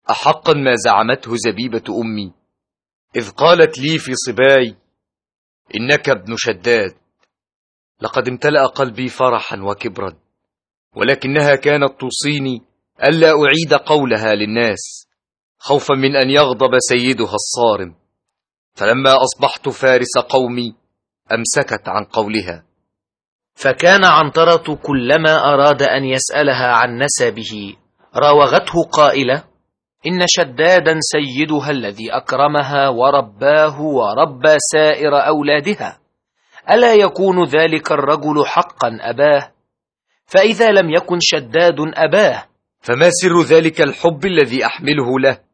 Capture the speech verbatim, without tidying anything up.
أحقا ما زعمته زبيبة أمي إذ قالت لي في صباي: إنك ابن شداد. لقد امتلأ قلبي فرحا وكبرا، ولكنها كانت توصيني ألا أعيد قولها للناس خوفا من أن يغضب سيدها الصارم. فلما أصبحت فارس قومي أمسكت عن قولها. فكان عنترة كلما أراد أن يسألها عن نسبه راوغته قائلة: إن شدادا سيدها الذي أكرمها ورباه وربى سائر أولادها، ألا يكون ذلك الرجل حقا أباه؟ فإذا لم يكن شداد أباه، فما سر ذلك الحب الذي أحمله له